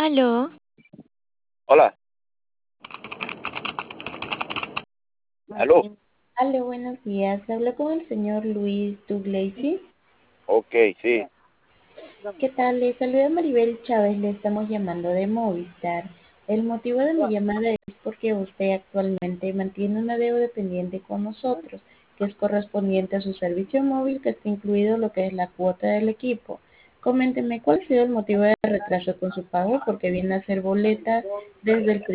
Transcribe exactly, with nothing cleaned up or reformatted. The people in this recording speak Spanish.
Aló, Hola, aló. Aló, buenos días. Hablo con el señor Luis Douglacy. Ok, sí. ¿Qué tal? Le saluda Maribel Chávez. Le estamos llamando de Movistar. El motivo de mi llamada es porque usted actualmente mantiene una deuda pendiente con nosotros, que es correspondiente a su servicio móvil, que está incluido lo que es la cuota del equipo. Coménteme cuál ha sido el motivo de retraso con su pago, porque viene a ser boleta desde el